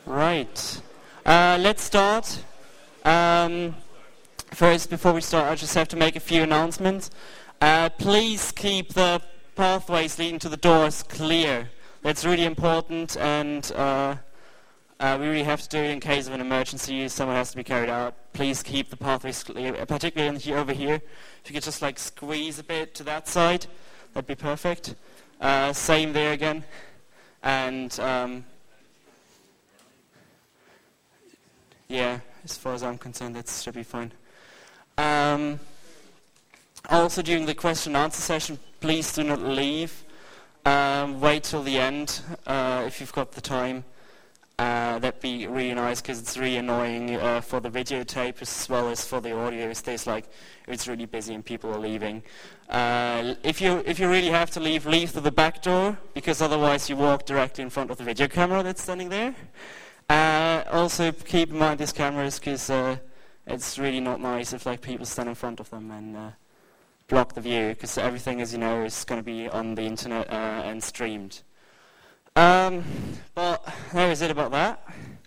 Right. Let's start. First, before we start, I just have to make a few announcements. Please keep the pathways leading to the doors clear. That's really important, and we really have to do it in case of an emergency. Someone has to be carried out. Please keep the pathways clear, particularly over here. If you could just like squeeze a bit to that side, that'd be perfect. Same there again. And yeah, as far as I'm concerned, that should be fine. Also, during the question and answer session, please do not leave. Wait till the end if you've got the time. That'd be really nice, because it's really annoying for the videotape as well as for the audio. It's really busy and people are leaving. If you really have to leave through the back door, because otherwise you walk directly in front of the video camera that's standing there. Also keep in mind these cameras, because it's really not nice if like people stand in front of them and block the view, because everything, as you know, is going to be on the internet and streamed. But that was it about that.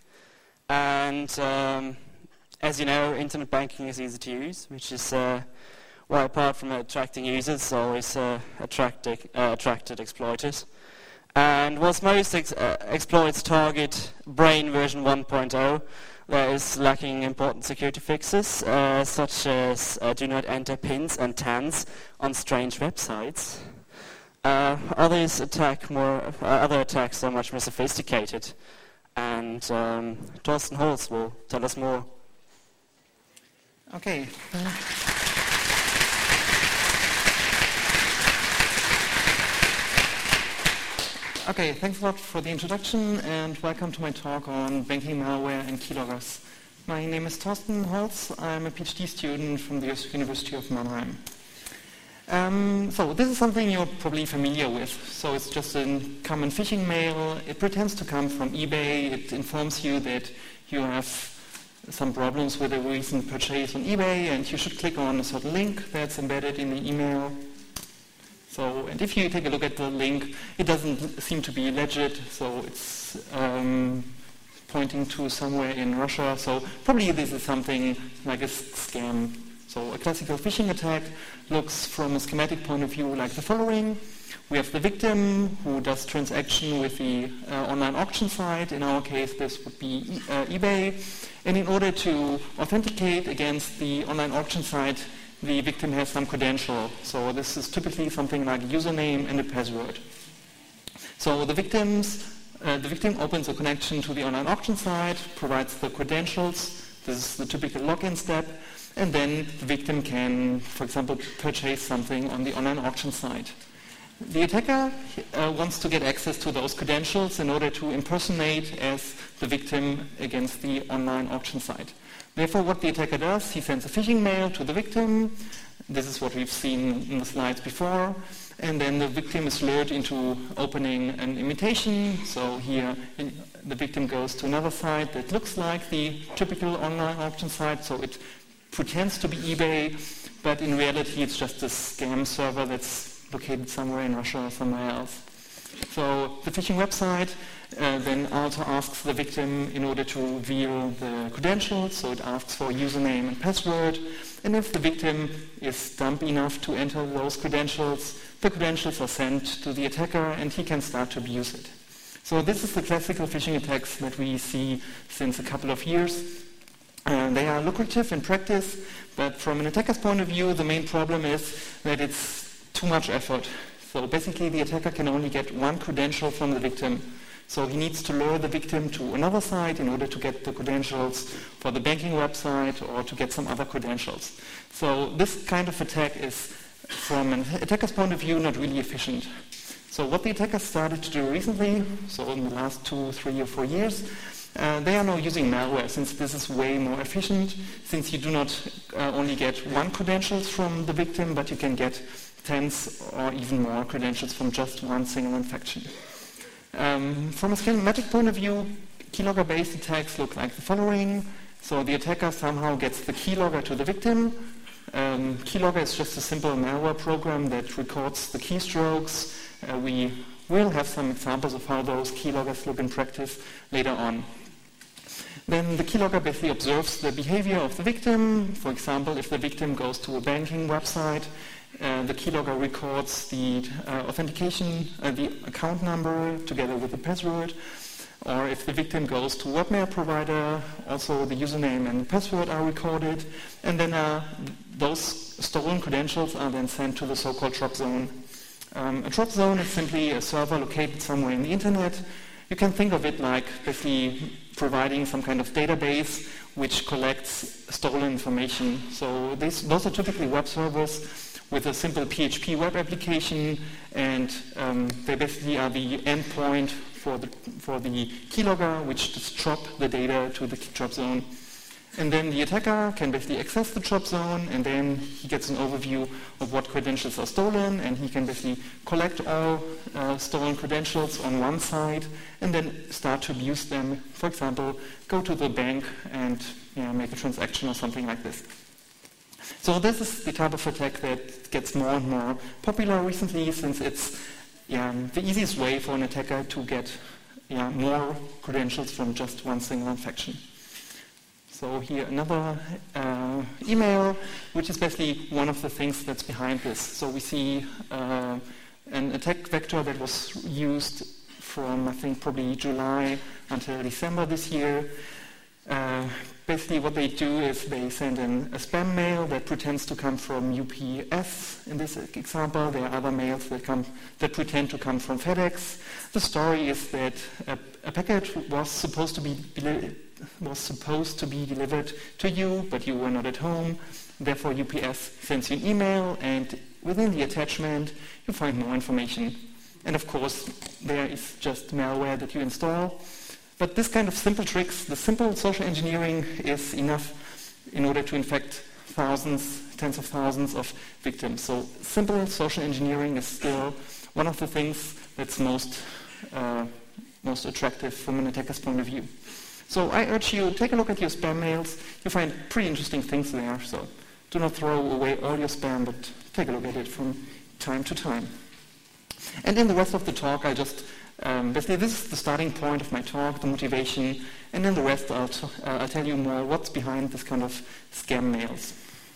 And as you know, internet banking is easy to use, which is well, apart from attracting users, it's always attracted exploiters. And whilst most exploits target Brain version 1.0, there is lacking important security fixes, such as do not enter pins and TANs on strange websites. Other attacks are much more sophisticated, and Thorsten Holz will tell us more. Okay. Okay, thanks a lot for the introduction, and welcome to my talk on banking malware and keyloggers. My name is Thorsten Holz. I'm a PhD student from the University of Mannheim. So this is something you're probably familiar with. So it's just a common phishing mail. It pretends to come from eBay. It informs you that you have some problems with a recent purchase on eBay, and you should click on a certain link that's embedded in the email. So, and if you take a look at the link, it doesn't seem to be legit, so it's pointing to somewhere in Russia. So probably this is something like a scam. So a classical phishing attack looks from a schematic point of view like the following. We have the victim who does transaction with the online auction site. In our case, this would be eBay. And in order to authenticate against the online auction site, the victim has some credential. So this is typically something like a username and a password. So the victim opens a connection to the online auction site, provides the credentials. This is the typical login step. And then the victim can, for example, purchase something on the online auction site. The attacker wants to get access to those credentials in order to impersonate as the victim against the online auction site. Therefore, what the attacker does, he sends a phishing mail to the victim. This is what we've seen in the slides before. And then the victim is lured into opening an imitation. So here the victim goes to another site that looks like the typical online auction site. So it pretends to be eBay, but in reality it's just a scam server that's located somewhere in Russia or somewhere else. So the phishing website then also asks the victim in order to reveal the credentials, so it asks for username and password, and if the victim is dumb enough to enter those credentials, the credentials are sent to the attacker and he can start to abuse it. So this is the classical phishing attacks that we see since a couple of years. They are lucrative in practice, but from an attacker's point of view, the main problem is that it's too much effort. So basically the attacker can only get one credential from the victim. So he needs to lure the victim to another site in order to get the credentials for the banking website or to get some other credentials. So this kind of attack is, from an attacker's point of view, not really efficient. So what the attackers started to do recently, so in the last 2, 3, or 4 years, they are now using malware, since this is way more efficient, since you do not only get one credentials from the victim, but you can get tens or even more credentials from just one single infection. From a schematic point of view, keylogger-based attacks look like the following. So the attacker somehow gets the keylogger to the victim. Keylogger is just a simple malware program that records the keystrokes. We will have some examples of how those keyloggers look in practice later on. Then the keylogger basically observes the behavior of the victim. For example, if the victim goes to a banking website, the keylogger records the authentication, the account number together with the password. Or if the victim goes to a webmail provider, also the username and password are recorded. And then those stolen credentials are then sent to the so-called drop zone. A drop zone is simply a server located somewhere in the internet. You can think of it like basically providing some kind of database which collects stolen information. So those are typically web servers with a simple PHP web application, and they basically are the endpoint for the keylogger, which just drop the data to the drop zone. And then the attacker can basically access the drop zone, and then he gets an overview of what credentials are stolen, and he can basically collect all stolen credentials on one side, and then start to abuse them. For example, go to the bank and make a transaction or something like this. So this is the type of attack that gets more and more popular recently, since it's the easiest way for an attacker to get more credentials from just one single infection. So here another email, which is basically one of the things that's behind this. So we see an attack vector that was used from, I think, probably July until December this year. Basically what they do is they send in a spam mail that pretends to come from UPS. In this example, there are other mails that pretend to come from FedEx. The story is that a package was supposed to be delivered to you, but you were not at home. Therefore, UPS sends you an email, and within the attachment, you find more information. And of course, there is just malware that you install. But this kind of simple tricks, the simple social engineering, is enough in order to infect thousands, tens of thousands of victims. So simple social engineering is still one of the things that's most attractive from an attacker's point of view. So I urge you, take a look at your spam mails. You find pretty interesting things there. So do not throw away all your spam, but take a look at it from time to time. And in the rest of the talk, I just basically this is the starting point of my talk, the motivation, and then the rest I'll tell you more what's behind this kind of scam mails.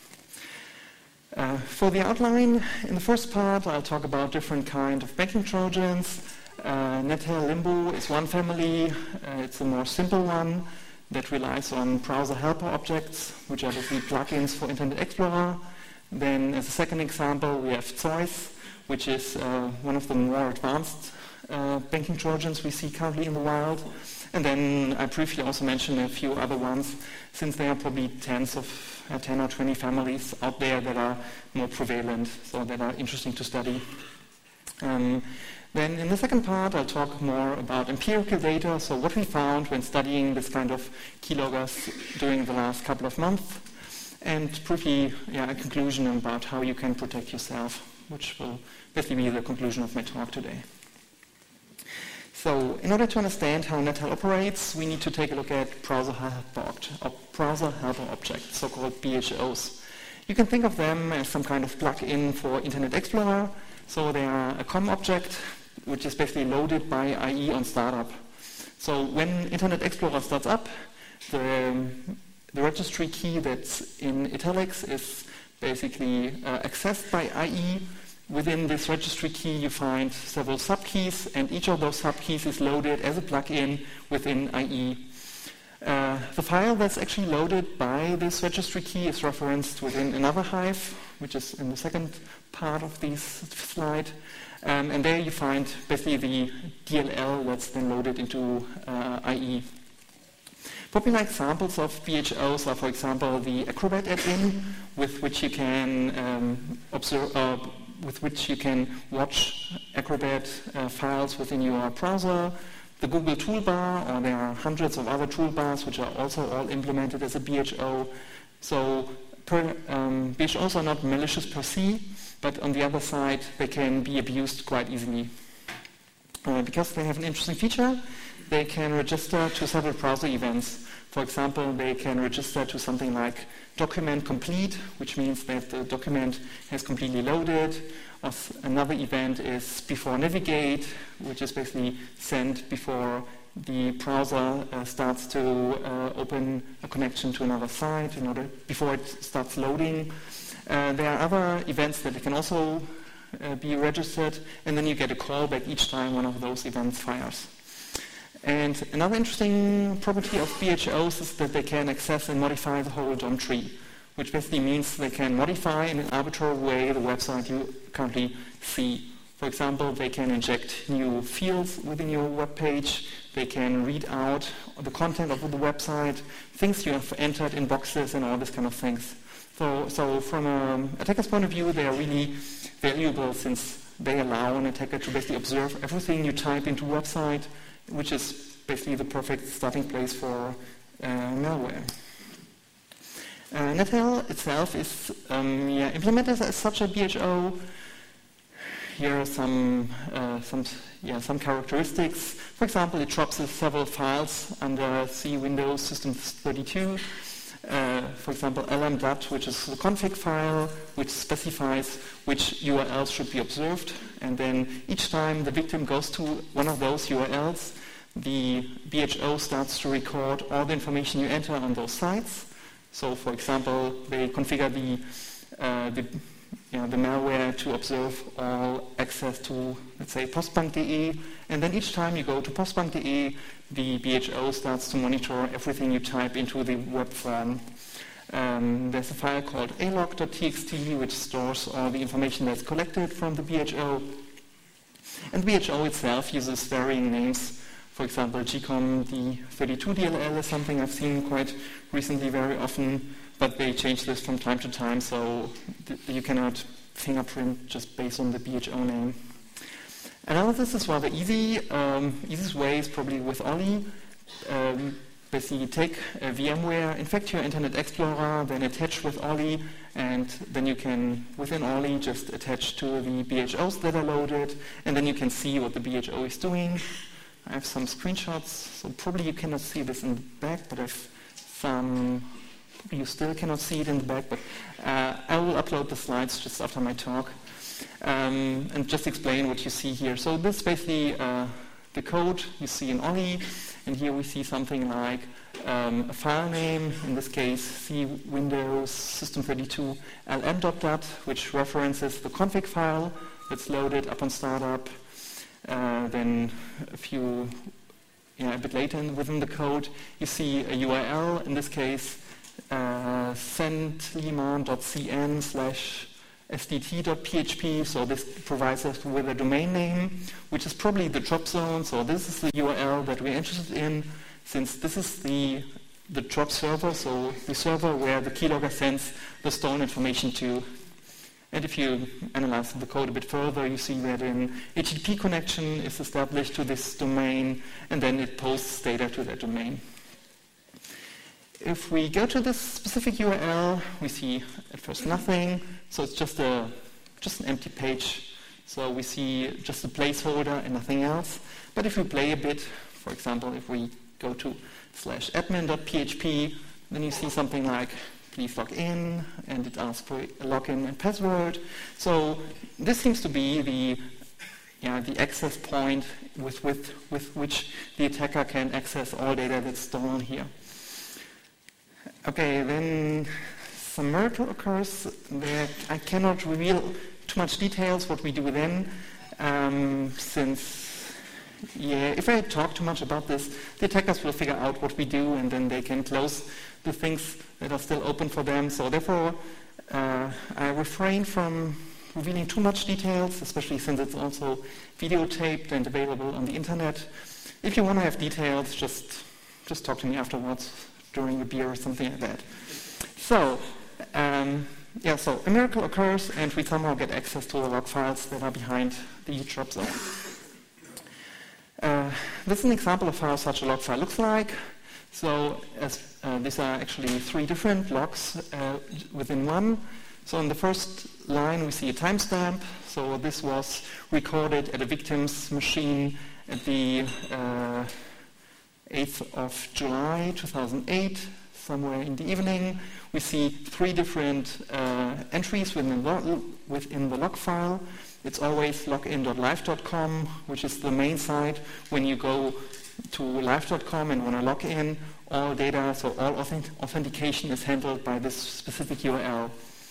For the outline, in the first part, I'll talk about different kind of banking Trojans. NetHail Limbo is one family. It's a more simple one that relies on browser helper objects, which are basically plugins for Internet Explorer. Then, as a second example, we have Zeus, which is one of the more advanced banking Trojans we see currently in the wild. And then I briefly also mentioned a few other ones, since there are probably 10 or 20 families out there that are more prevalent, so that are interesting to study. Then in the second part, I'll talk more about empirical data, so what we found when studying this kind of keyloggers during the last couple of months, and briefly a conclusion about how you can protect yourself, which will basically be the conclusion of my talk today. So in order to understand how NetHail operates, we need to take a look at browser helper objects, so-called BHOs. You can think of them as some kind of plug-in for Internet Explorer. So they are a COM object, which is basically loaded by IE on startup. So when Internet Explorer starts up, the registry key that's in italics is basically accessed by IE. Within this registry key, you find several subkeys, and each of those subkeys is loaded as a plugin within IE. The file that's actually loaded by this registry key is referenced within another Hive, which is in the second part of this slide. And there you find basically the DLL that's then loaded into IE. Popular examples of BHOs are, for example, the Acrobat add-in, with which you can watch Acrobat files within your browser. The Google toolbar, or there are hundreds of other toolbars which are also all implemented as a BHO. So BHOs are not malicious per se, but on the other side, they can be abused quite easily. Because they have an interesting feature, they can register to several browser events. For example, they can register to something like document complete, which means that the document has completely loaded. Another event is before navigate, which is basically sent before the browser starts to open a connection to another site before it starts loading. There are other events that can also be registered, and then you get a callback each time one of those events fires. And another interesting property of BHOs is that they can access and modify the whole DOM tree, which basically means they can modify in an arbitrary way the website you currently see. For example, they can inject new fields within your web page. They can read out the content of the website, things you have entered in boxes and all this kind of things. So from an attacker's point of view, they are really valuable since they allow an attacker to basically observe everything you type into a website, which is basically the perfect starting place for malware. NetHell itself is implemented as such a BHO. Here are some characteristics. For example, it drops several files under C Windows System 32. For example, lm.dat, which is the config file, which specifies which URLs should be observed. And then each time the victim goes to one of those URLs, the BHO starts to record all the information you enter on those sites. So, for example, they configure the malware to observe all access to, let's say, postbank.de, and then each time you go to postbank.de, the BHO starts to monitor everything you type into the web form. There's a file called alog.txt, which stores all the information that's collected from the BHO. And the BHO itself uses varying names. For example, GCOM-D32DLL is something I've seen quite recently very often, but they change this from time to time, so you cannot fingerprint just based on the BHO name. Analysis is rather easy. Easiest way is probably with Ollie. Basically take a VMware, infect your Internet Explorer, then attach with Ollie, and then you can, within Ollie, just attach to the BHOs that are loaded, and then you can see what the BHO is doing. I have some screenshots, so probably you cannot see this in the back, but I've some. You still cannot see it in the back, but I will upload the slides just after my talk and just explain what you see here. So this is basically the code you see in Ollie, and here we see something like a file name, in this case C Windows System 32 lm.dat, which references the config file that's loaded upon startup. Then a bit later within the code, you see a URL, in this case sendliman.cn/sdt.php, so this provides us with a domain name, which is probably the drop zone, so this is the URL that we're interested in, since this is the drop server, so the server where the keylogger sends the stolen information to. And if you analyze the code a bit further, you see that an HTTP connection is established to this domain, and then it posts data to that domain. If we go to this specific URL, we see at first nothing, so it's just an empty page. So we see just a placeholder and nothing else. But if we play a bit, for example, if we go to /admin.php, then you see something like please log in, and it asks for a login and password. So this seems to be the access point with which the attacker can access all data that's stolen here. Okay, then some miracle occurs that I cannot reveal too much details what we do then, since if I talk too much about this, the attackers will figure out what we do, and then they can close the things that are still open for them. So therefore, I refrain from revealing too much details, especially since it's also videotaped and available on the internet. If you want to have details, just talk to me afterwards during a beer or something like that. So, so a miracle occurs, and we somehow get access to the log files that are behind the drop zone. This is an example of how such a log file looks like. So these are actually 3 different logs within one. So on the first line we see a timestamp. So this was recorded at a victim's machine at the 8th of July 2008, somewhere in the evening. We see 3 different entries within the log file. It's always login.live.com, which is the main site when you go to live.com and want to log in, all data, so all authentication is handled by this specific URL.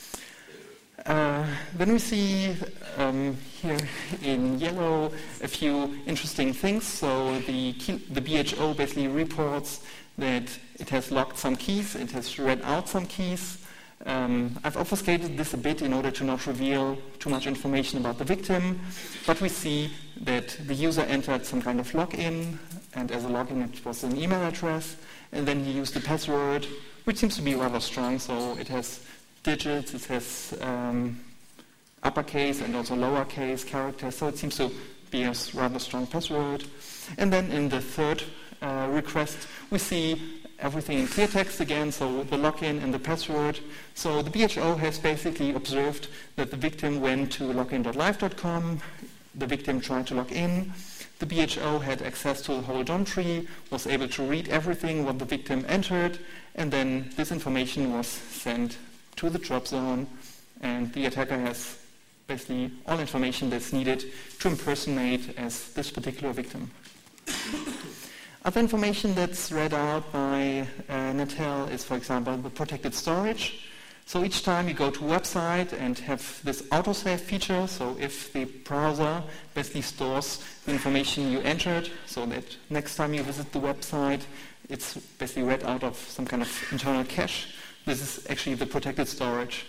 Then we see here in yellow a few interesting things. So the BHO basically reports that it has locked some keys, it has read out some keys. I've obfuscated this a bit in order to not reveal too much information about the victim, but we see that the user entered some kind of login, and as a login it was an email address, and then he used the password, which seems to be rather strong, so it has digits, it has uppercase and also lowercase characters, so it seems to be a rather strong password. And then in the third request, we see everything in clear text again, so the login and the password. So the BHO has basically observed that the victim went to login.live.com, the victim tried to log in, the BHO had access to the whole DOM tree, was able to read everything what the victim entered, and then this information was sent to the drop zone, and the attacker has basically all information that's needed to impersonate as this particular victim. Other information that's read out by NetHell is, for example, the protected storage. So each time you go to a website and have this autosave feature, so if the browser basically stores the information you entered, so that next time you visit the website, it's basically read out of some kind of internal cache. This is actually the protected storage.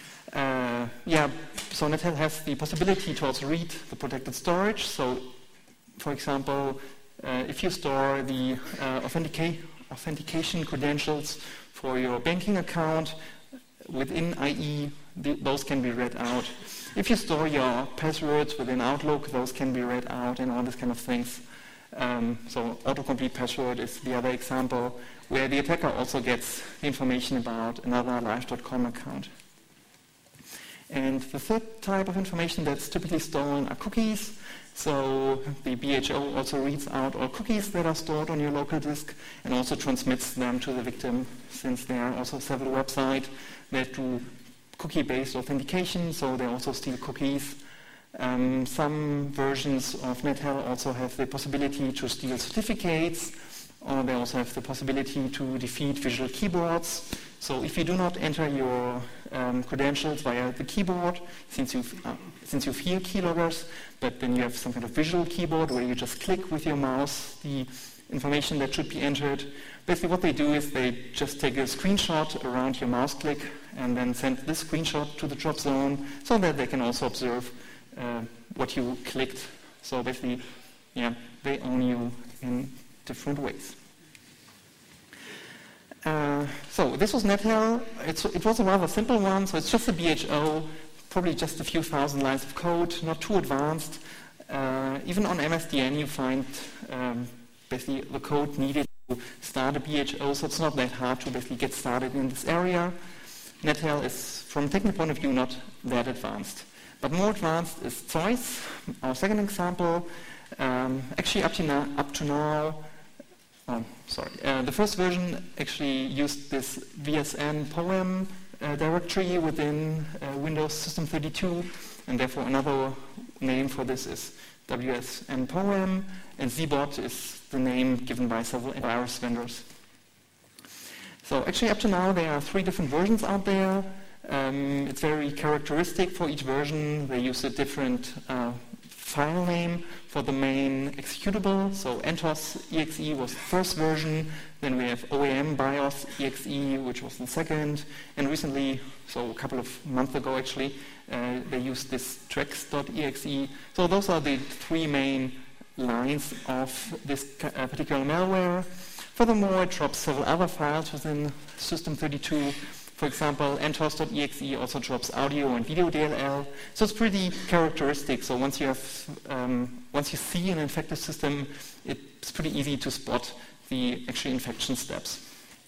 So NetHell has the possibility to also read the protected storage. So, for example, if you store the authentication credentials for your banking account within IE, those can be read out. If you store your passwords within Outlook, those can be read out and all these kind of things. So autocomplete password is the other example where the attacker also gets the information about another live.com account. And the third type of information that's typically stolen are cookies. So the BHO also reads out all cookies that are stored on your local disk and also transmits them to the victim, since there are also several websites that do cookie-based authentication, so they also steal cookies. Some versions of NetHell also have the possibility to steal certificates, or they also have the possibility to defeat visual keyboards. So if you do not enter your credentials via the keyboard, since you've here keyloggers, but then you have some kind of visual keyboard where you just click with your mouse the information that should be entered. Basically what they do is they just take a screenshot around your mouse click and then send this screenshot to the drop zone so that they can also observe what you clicked. So basically, they own you in different ways. So this was NetHell. It was a rather simple one, so it's just a BHO, probably just a few thousand lines of code, not too advanced. Even on MSDN you find basically the code needed to start a BHO, so it's not that hard to basically get started in this area. NetHell is, from a technical point of view, not that advanced. But more advanced is Zeus, our second example. Actually, up to now, the first version actually used this VSN poem directory within Windows System 32, and therefore another name for this is WSN poem, and ZBot is the name given by several virus vendors. So actually up to now there are 3 different versions out there. It's very characteristic for each version. They use a different file name for the main executable. So NTOS exe was the first version. Then we have OEM BIOS exe, which was the second. And recently, so a couple of months ago actually, they used this trex.exe. So those are the 3 main lines of this particular malware. Furthermore, it drops several other files within System 32. For example, NTOS.exe also drops audio and video DLL. So it's pretty characteristic. So once you see an infected system, it's pretty easy to spot the actual infection steps.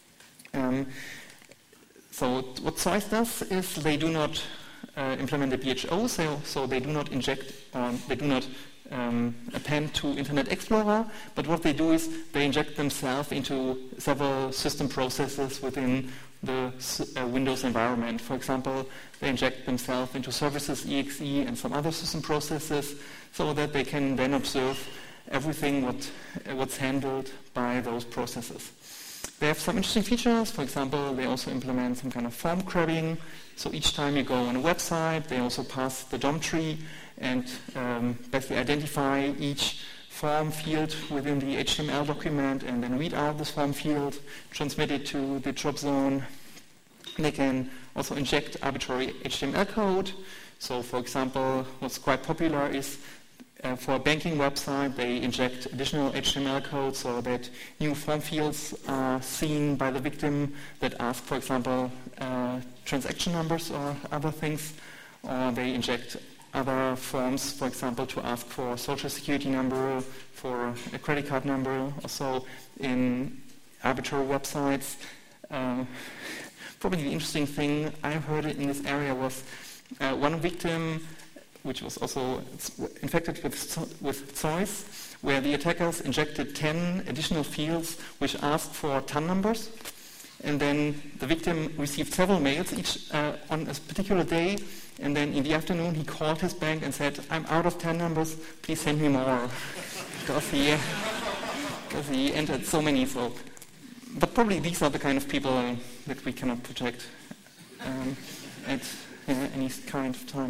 So what Zeus does is they do not implement the BHO, so they do not inject, they do not append to Internet Explorer, but what they do is they inject themselves into several system processes within the Windows environment. For example, they inject themselves into services exe and some other system processes so that they can then observe everything what's handled by those processes. They have some interesting features. For example, they also implement some kind of form crabbing. So each time you go on a website, they also pass the DOM tree and basically identify each form field within the HTML document and then read out this form field, transmit it to the drop zone. They can also inject arbitrary HTML code. So for example, what's quite popular is for a banking website, they inject additional HTML code so that new form fields are seen by the victim that ask, for example, transaction numbers or other things. Or they inject other forms, for example, to ask for a social security number, for a credit card number, also in arbitrary websites. Probably the interesting thing I heard in this area was one victim which was also infected with Zeus, where the attackers injected 10 additional fields which asked for TAN numbers. And then the victim received several mails each on a particular day. And then in the afternoon, he called his bank and said, "I'm out of TAN numbers, please send me more." because he entered so many. But probably these are the kind of people that we cannot protect at any kind of time.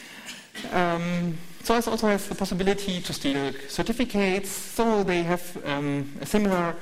Zeus also has the possibility to steal certificates, so they have a similar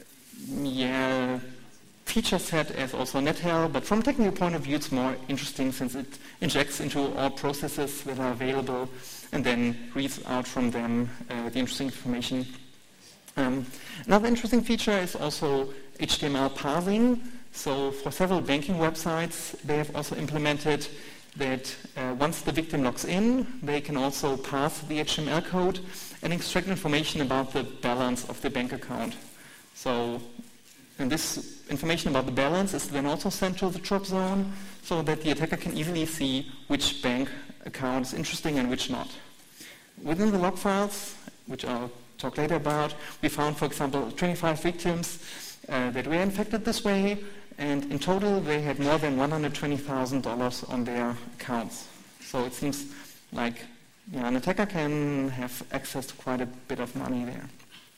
feature set as also NetHell, but from a technical point of view it's more interesting since it injects into all processes that are available and then reads out from them the interesting information. Another interesting feature is also HTML parsing. So for several banking websites, they have also implemented that once the victim logs in, they can also parse the HTML code and extract information about the balance of the bank account. And this information about the balance is then also sent to the drop zone so that the attacker can easily see which bank account is interesting and which not. Within the log files, which I'll talk later about, we found, for example, 25 victims that were infected this way, and in total they had more than $120,000 on their accounts. So it seems like an attacker can have access to quite a bit of money there.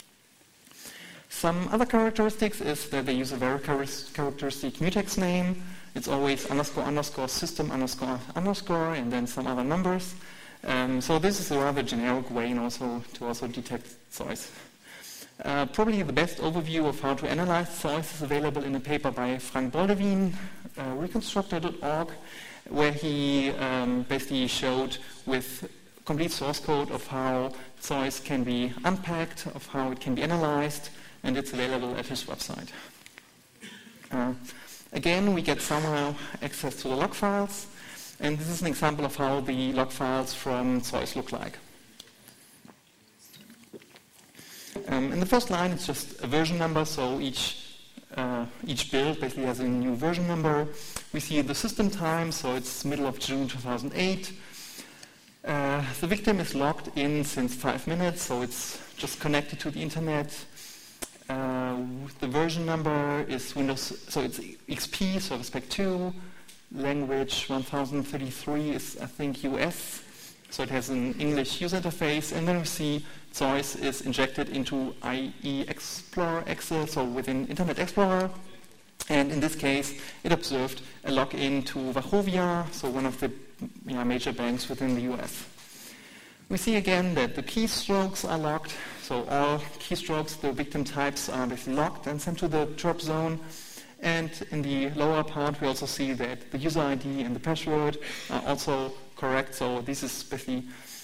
Some other characteristics is that they use a very characteristic mutex name. It's always __system__, and then some other numbers. So this is a rather generic way to also detect Zeus. Probably the best overview of how to analyze Zeus is available in a paper by Frank Boldewijn, reconstructor.org, where he basically showed with complete source code of how Zeus can be unpacked, of how it can be analyzed, and it's available at his website. Again, we get somehow access to the log files, and this is an example of how the log files from Zeus look like. In the first line, it's just a version number, so each build basically has a new version number. We see the system time, so it's middle of June 2008. The victim is logged in since 5 minutes, so it's just connected to the internet. The version number is Windows, so it's XP, Service Pack 2. Language 1033 is, I think, US. So it has an English user interface. And then we see Zeus is injected into IE Explorer Excel, so within Internet Explorer. And in this case, it observed a login to Wachovia, so one of the major banks within the US. We see again that the keystrokes are locked. So all keystrokes, the victim types, are basically locked and sent to the drop zone. And in the lower part, we also see that the user ID and the password are also correct. So this is basically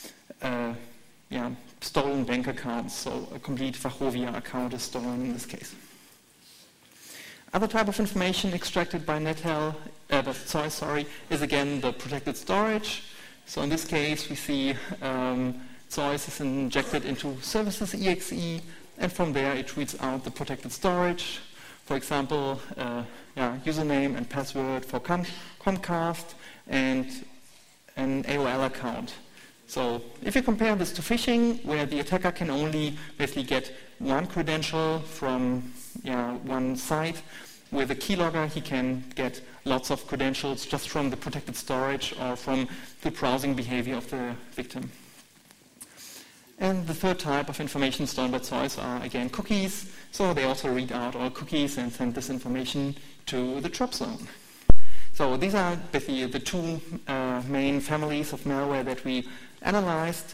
stolen bank accounts. So a complete Wachovia account is stolen in this case. Other type of information extracted by NetHell, Zeus, is again the protected storage. So in this case, we see Zeus is injected into services exe, and from there it reads out the protected storage. For example, username and password for Comcast and an AOL account. So if you compare this to phishing, where the attacker can only basically get one credential from one site, with a keylogger he can get lots of credentials just from the protected storage or from the browsing behavior of the victim. And the third type of information stolen by Zeus are, again, cookies. So they also read out all cookies and send this information to the drop zone. So these are basically the two main families of malware that we analyzed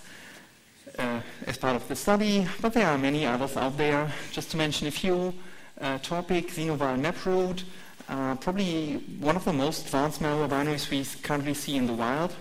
as part of the study, but there are many others out there. Just to mention a few, Torpig, Xenovar, and MapRoot, probably one of the most advanced malware binaries we currently see in the wild.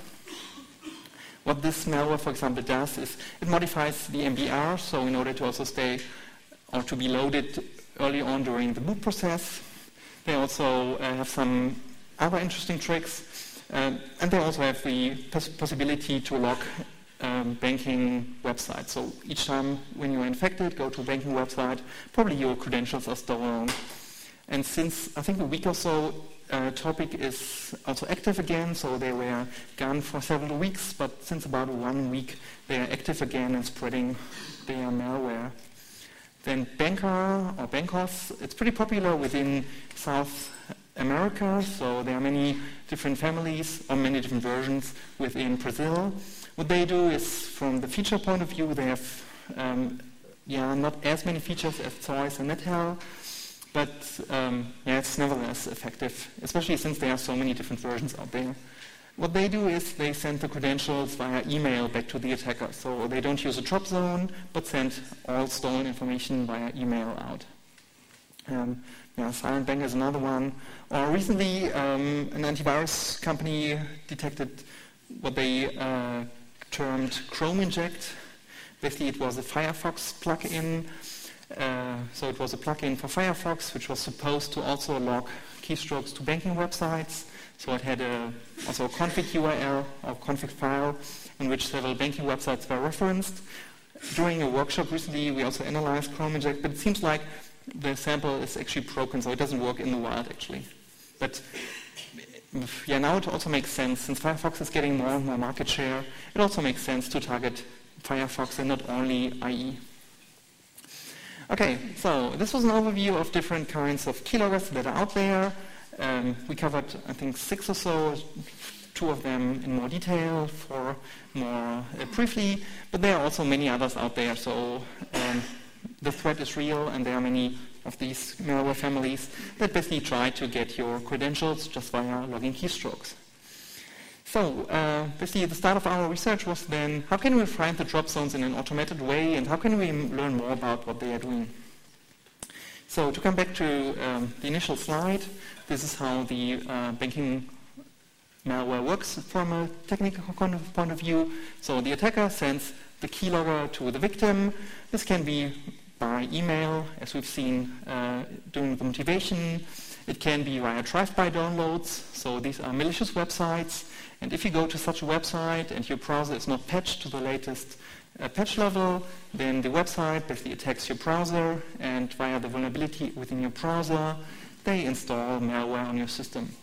What this malware, for example, does is it modifies the MBR, so in order to also stay or to be loaded early on during the boot process. They also have some other interesting tricks, and they also have the possibility to lock banking websites. So each time when you're infected, go to a banking website, probably your credentials are stolen. And since I think a week or so, Torpig is also active again, so they were gone for several weeks, but since about 1 week they are active again and spreading their malware. Then Banker or Bankos, it's pretty popular within South America, so there are many different families or many different versions within Brazil. What they do is, from the feature point of view, they have not as many features as Zeus and NetHell, but it's nevertheless effective, especially since there are so many different versions out there. What they do is they send the credentials via email back to the attacker. So they don't use a drop zone, but send all stolen information via email out. Silent Bank is another one. Or recently, an antivirus company detected what they termed Chrome Inject. Basically, it was a Firefox plugin. So it was a plugin for Firefox, which was supposed to also log keystrokes to banking websites. So it had also a config URL or config file in which several banking websites were referenced. During a workshop recently, we also analyzed Chrome Inject, but it seems like the sample is actually broken, so it doesn't work in the wild actually. But now it also makes sense, since Firefox is getting more and more market share, it also makes sense to target Firefox and not only IE. Okay, so this was an overview of different kinds of keyloggers that are out there. We covered, I think, 6 or so, 2 of them in more detail, 4 more briefly, but there are also many others out there. So the threat is real, and there are many of these malware families that basically try to get your credentials just via logging keystrokes. So basically the start of our research was then, how can we find the drop zones in an automated way, and how can we learn more about what they are doing? So to come back to the initial slide, this is how the banking malware works from a technical point of view. So the attacker sends the keylogger to the victim. This can be by email, as we've seen during the motivation. It can be via drive-by downloads. So these are malicious websites. And if you go to such a website and your browser is not patched to the latest patch level, then the website basically attacks your browser, and via the vulnerability within your browser, they install malware on your system.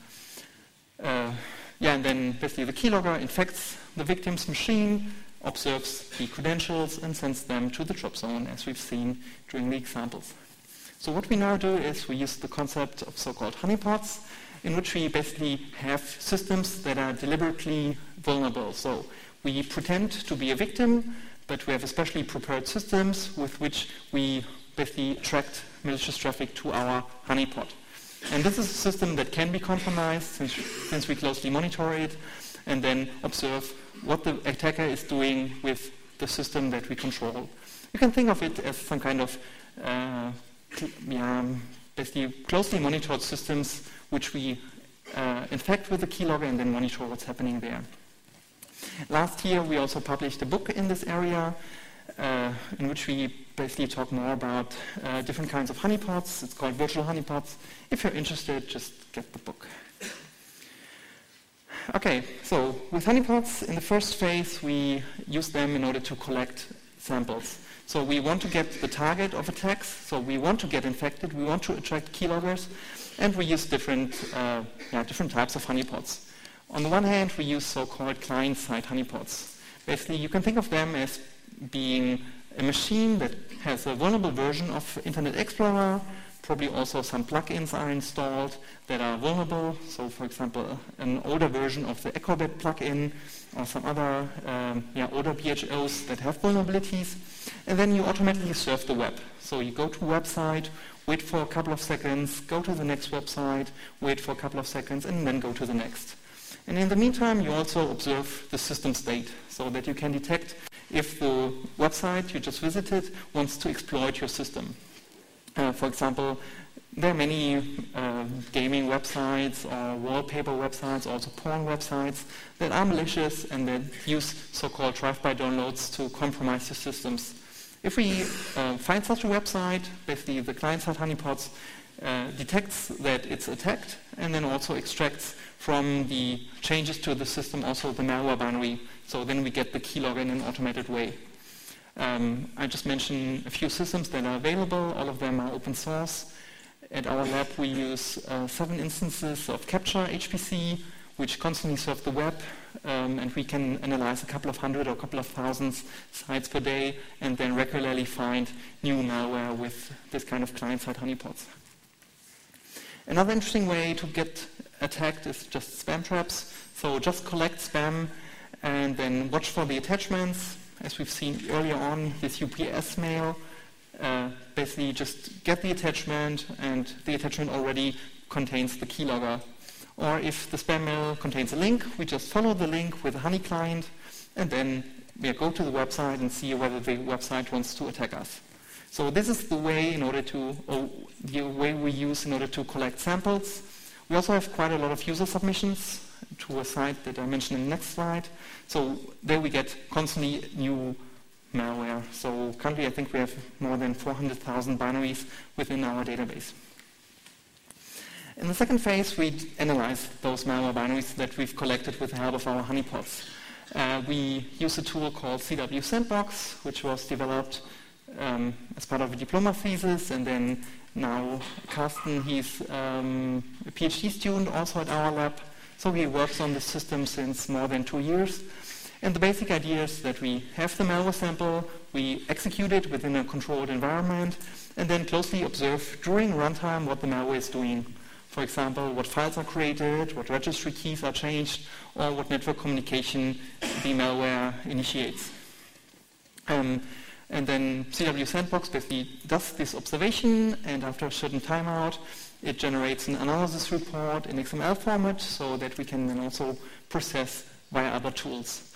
And then basically the keylogger infects the victim's machine, observes the credentials, and sends them to the drop zone, as we've seen during the examples. So what we now do is we use the concept of so-called honeypots, in which we basically have systems that are deliberately vulnerable. So we pretend to be a victim, but we have especially prepared systems with which we basically attract malicious traffic to our honeypot. And this is a system that can be compromised since we closely monitor it and then observe what the attacker is doing with the system that we control. You can think of it as some kind of basically closely monitored systems which we infect with the keylogger and then monitor what's happening there. Last year we also published a book in this area in which we basically talk more about different kinds of honeypots. It's called Virtual Honeypots. If you're interested, just get the book. Okay, so with honeypots, in the first phase we use them in order to collect samples. So we want to get the target of attacks, so we want to get infected, we want to attract keyloggers, and we use different types of honeypots. On the one hand, we use so-called client-side honeypots. Basically, you can think of them as being a machine that has a vulnerable version of Internet Explorer, Probably also some plugins are installed that are vulnerable. So, for example, an older version of the Acrobat plugin or some other older BHOs that have vulnerabilities. And then you automatically surf the web. So you go to a website, wait for a couple of seconds, go to the next website, wait for a couple of seconds, and then go to the next. And in the meantime, you also observe the system state so that you can detect if the website you just visited wants to exploit your system. For example, there are many gaming websites or wallpaper websites, also porn websites that are malicious and that use so-called drive-by downloads to compromise your systems. If we find such a website, basically the client-side honeypots detects that it's attacked and then also extracts from the changes to the system also the malware binary. So then we get the keylogger in an automated way. I just mentioned a few systems that are available. All of them are open source. At our lab, we use 7 instances of Capture HPC, which constantly surf the web, and we can analyze a couple of hundred or a couple of thousands sites per day, and then regularly find new malware with this kind of client-side honeypots. Another interesting way to get attacked is just spam traps. So just collect spam and then watch for the attachments. As we've seen earlier on, this UPS mail, basically just get the attachment, and the attachment already contains the keylogger. Or if the spam mail contains a link, we just follow the link with a honey client, and then we go to the website and see whether the website wants to attack us. So this is the way the way we use in order to collect samples. We also have quite a lot of user submissions to a site that I mentioned in the next slide. So there we get constantly new malware. So currently I think we have more than 400,000 binaries within our database. In the second phase, we analyze those malware binaries that we've collected with the help of our honeypots. We use a tool called CW Sandbox, which was developed as part of a diploma thesis, and then now Carsten, he's a PhD student also at our lab. So he works on the system since more than 2 years. And the basic idea is that we have the malware sample, we execute it within a controlled environment, and then closely observe during runtime what the malware is doing. For example, what files are created, what registry keys are changed, or what network communication the malware initiates. And then CW Sandbox basically does this observation, and after a certain timeout, it generates an analysis report in XML format so that we can then also process via other tools.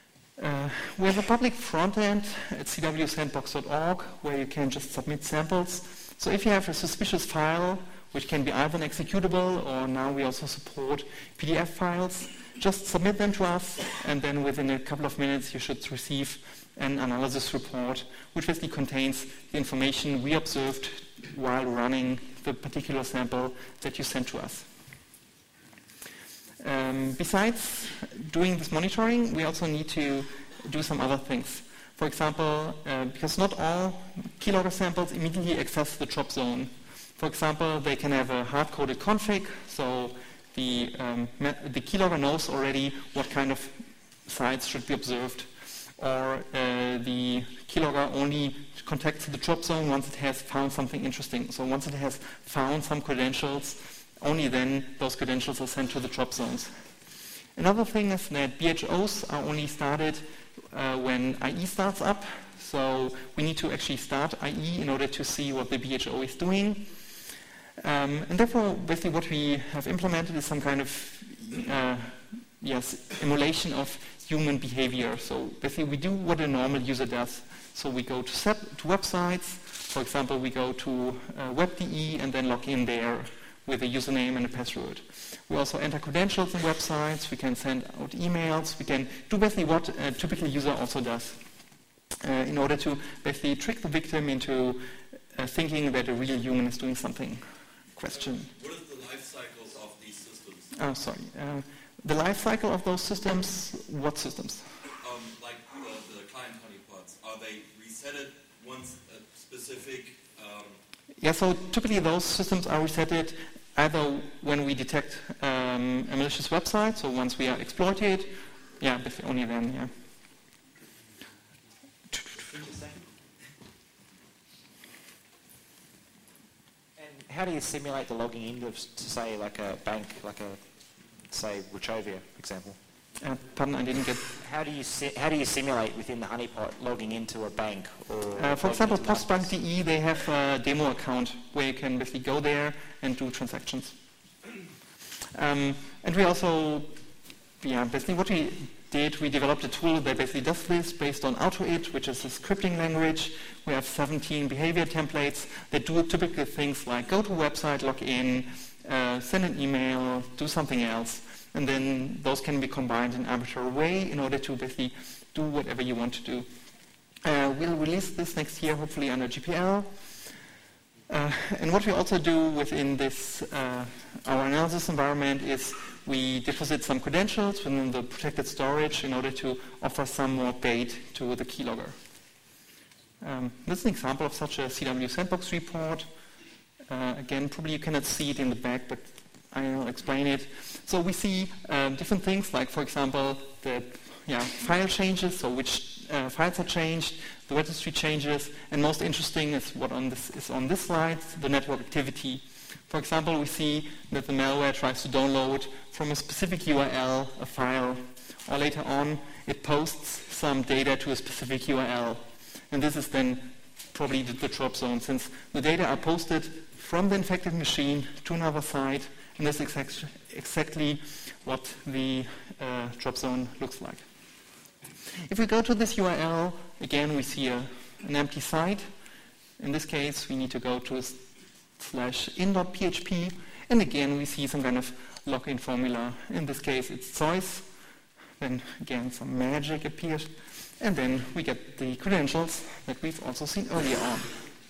We have a public front end at cwsandbox.org where you can just submit samples. So if you have a suspicious file, which can be either an executable or now we also support PDF files, just submit them to us, and then within a couple of minutes you should receive an analysis report which basically contains the information we observed while running the particular sample that you sent to us. Besides doing this monitoring, we also need to do some other things. For example, because not all keylogger samples immediately access the drop zone. For example, they can have a hard-coded config, so the keylogger knows already what kind of sites should be observed. Or the keylogger only contacts the drop zone once it has found something interesting. So once it has found some credentials, only then those credentials are sent to the drop zones. Another thing is that BHOs are only started when IE starts up. So we need to actually start IE in order to see what the BHO is doing. And therefore, basically what we have implemented is some kind of emulation of human behavior. So basically we do what a normal user does. So we go to websites. For example, we go to web.de and then log in there with a username and a password. We also enter credentials in websites. We can send out emails. We can do basically what a typical user also does in order to basically trick the victim into thinking that a real human is doing something. Question. What is the life cycles of these systems? Oh, sorry. The life cycle of those systems, what systems? Like the client honeypots, are they resetted once a specific... Yeah, so typically those systems are resetted either when we detect a malicious website, so once we are exploited, basically only then, yeah. And how do you simulate the logging into, say, like a bank, say, Wachovia, for example? Pardon, I didn't get... How do you simulate within the honeypot logging into a bank? For example, Postbank.de, they have a demo account where you can basically go there and do transactions. And we also, basically what we did, we developed a tool that basically does this based on AutoIt, which is a scripting language. We have 17 behavior templates that do typical things like go to a website, log in, send an email, do something else. And then those can be combined in an arbitrary way in order to basically do whatever you want to do. We'll release this next year, hopefully under GPL. And what we also do within this, our analysis environment is we deposit some credentials within the protected storage in order to offer some more bait to the keylogger. This is an example of such a CW Sandbox report. Again, probably you cannot see it in the back, but I'll explain it. So we see different things, like, for example, the file changes, so which files are changed, the registry changes, and most interesting is what is on this slide, the network activity. For example, we see that the malware tries to download from a specific URL a file, or later on it posts some data to a specific URL. And this is then probably the drop zone, since the data are posted from the infected machine to another site, and this is exactly what the drop zone looks like. If we go to this URL, again we see an empty site. In this case, we need to go to /in.php, and again we see some kind of login formula. In this case, it's Zeus. Then again, some magic appears, and then we get the credentials that we've also seen earlier on.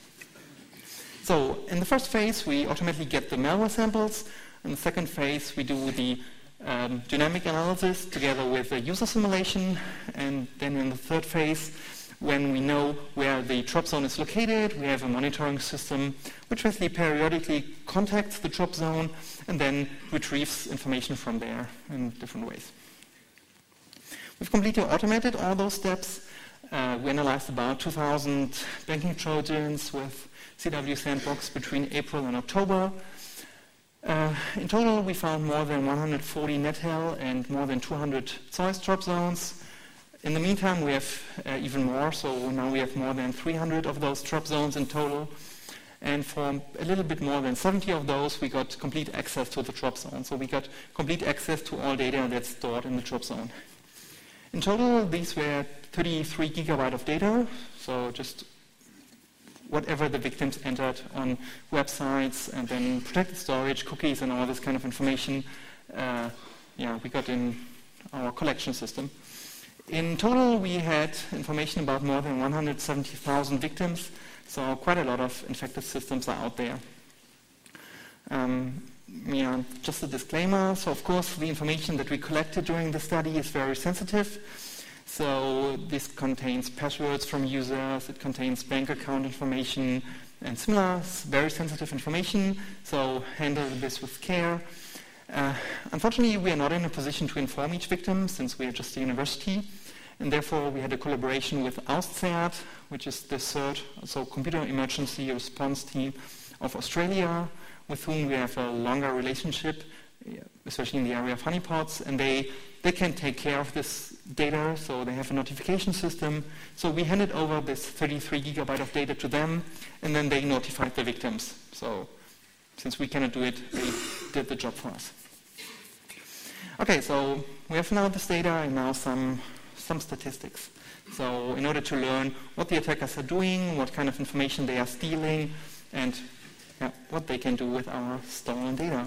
So in the first phase, we automatically get the malware samples. In the second phase, we do the dynamic analysis together with a user simulation. And then in the third phase, when we know where the drop zone is located, we have a monitoring system which basically periodically contacts the drop zone and then retrieves information from there in different ways. We've completely automated all those steps. We analyzed about 2,000 banking Trojans with CW Sandbox between April and October. In total, we found more than 140 NetHell and more than 200 Zeus drop zones. In the meantime, we have even more, so now we have more than 300 of those drop zones in total. And for a little bit more than 70 of those, we got complete access to the drop zone. So we got complete access to all data that's stored in the drop zone. In total, these were 33 gigabyte of data, so just whatever the victims entered on websites, and then protected storage, cookies, and all this kind of information, we got in our collection system. In total, we had information about more than 170,000 victims, so quite a lot of infected systems are out there. Just a disclaimer, so of course the information that we collected during the study is very sensitive. So this contains passwords from users, it contains bank account information, and similar very sensitive information, so handle this with care. Unfortunately, we are not in a position to inform each victim since we are just a university, and therefore we had a collaboration with AustCERT, which is the CERT, so Computer Emergency Response Team of Australia, with whom we have a longer relationship, especially in the area of honeypots, and they can take care of this data, so they have a notification system. So we handed over this 33 gigabyte of data to them, and then they notified the victims. So since we cannot do it, they did the job for us. Okay, so we have now this data and now some statistics. So in order to learn what the attackers are doing, what kind of information they are stealing, and what they can do with our stolen data.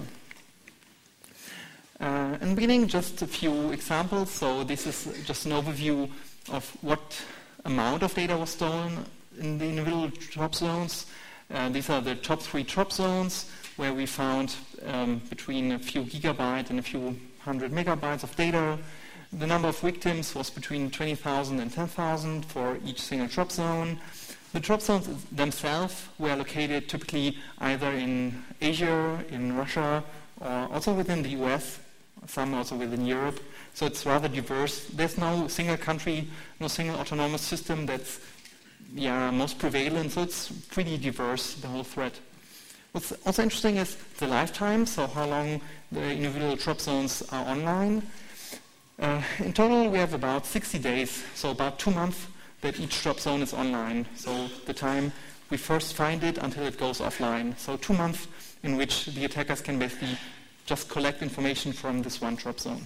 In the beginning, just a few examples. So this is just an overview of what amount of data was stolen in the individual drop zones. These are the top 3 drop zones where we found between a few gigabytes and a few hundred megabytes of data. The number of victims was between 20,000 and 10,000 for each single drop zone. The drop zones themselves were located typically either in Asia, in Russia, or also within the US, some also within Europe. So it's rather diverse. There's no single country, no single autonomous system that's most prevalent, so it's pretty diverse, the whole threat. What's also interesting is the lifetime, so how long the individual drop zones are online. In total, we have about 60 days, so about 2 months that each drop zone is online. So the time we first find it until it goes offline. So 2 months in which the attackers can basically just collect information from this one drop zone.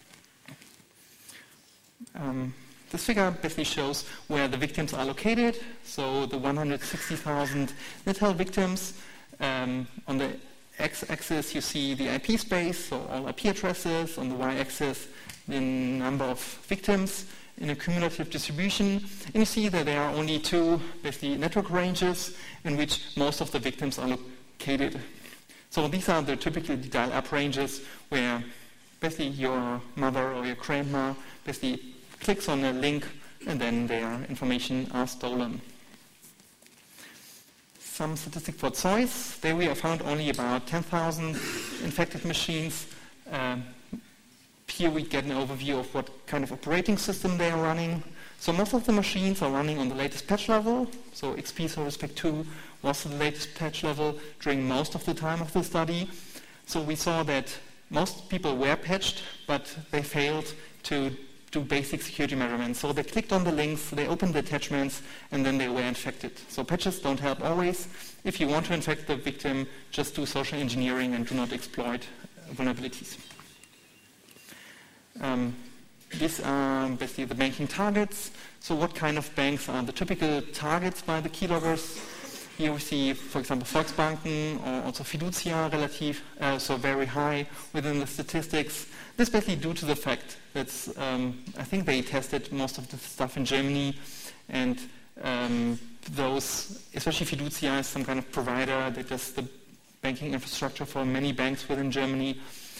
This figure basically shows where the victims are located. So the 160,000 NetHell victims. On the x-axis you see the IP space, so all IP addresses. On the y-axis the number of victims in a cumulative distribution. And you see that there are only 2 basically network ranges in which most of the victims are located. So these are the typical dial-up ranges where basically your mother or your grandma basically clicks on a link and then their information are stolen. Some statistic for Zeus. There we have found only about 10,000 infected machines. Here we get an overview of what kind of operating system they are running. So most of the machines are running on the latest patch level. So XP Service Pack 2 was the latest patch level during most of the time of the study. So we saw that most people were patched, but they failed to do basic security measurements. So they clicked on the links, they opened the attachments, and then they were infected. So patches don't help always. If you want to infect the victim, just do social engineering and do not exploit vulnerabilities. These are basically the banking targets. So what kind of banks are the typical targets by the keyloggers? Here we see, for example, Volksbanken or also Fiducia relative, so very high within the statistics. This basically due to the fact that I think they tested most of the stuff in Germany, and those, especially Fiducia, is some kind of provider that does the banking infrastructure for many banks within Germany.